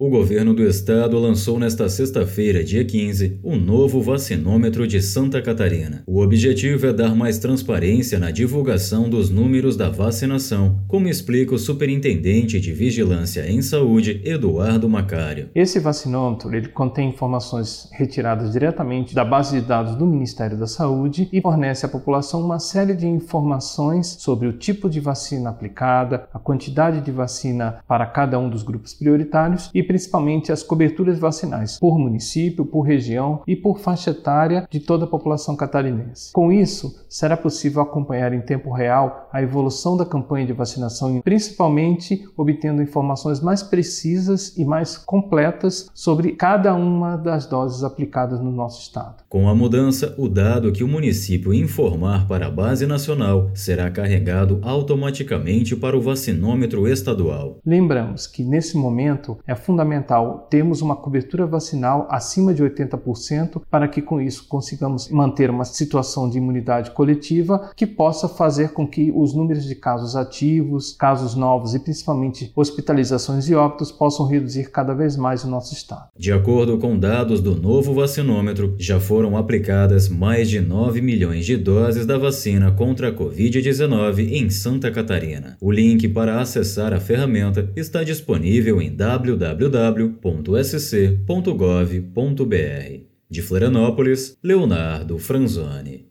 O governo do estado lançou nesta sexta-feira, dia 15, o novo vacinômetro de Santa Catarina. O objetivo é dar mais transparência na divulgação dos números da vacinação, como explica o superintendente de Vigilância em Saúde, Eduardo Macário. Esse vacinômetro ele contém informações retiradas diretamente da base de dados do Ministério da Saúde e fornece à população uma série de informações sobre o tipo de vacina aplicada, a quantidade de vacina para cada um dos grupos prioritários e principalmente as coberturas vacinais por município, por região e por faixa etária de toda a população catarinense. Com isso, será possível acompanhar em tempo real a evolução da campanha de vacinação e principalmente obtendo informações mais precisas e mais completas sobre cada uma das doses aplicadas no nosso estado. Com a mudança, o dado que o município informar para a base nacional será carregado automaticamente para o vacinômetro estadual. Lembramos que nesse momento é fundamental termos uma cobertura vacinal acima de 80% para que com isso consigamos manter uma situação de imunidade coletiva que possa fazer com que os números de casos ativos, casos novos e principalmente hospitalizações e óbitos possam reduzir cada vez mais o nosso estado. De acordo com dados do novo vacinômetro, já foram aplicadas mais de 9 milhões de doses da vacina contra a Covid-19 em Santa Catarina. O link para acessar a ferramenta está disponível em www.sc.gov.br. De Florianópolis, Leonardo Franzoni.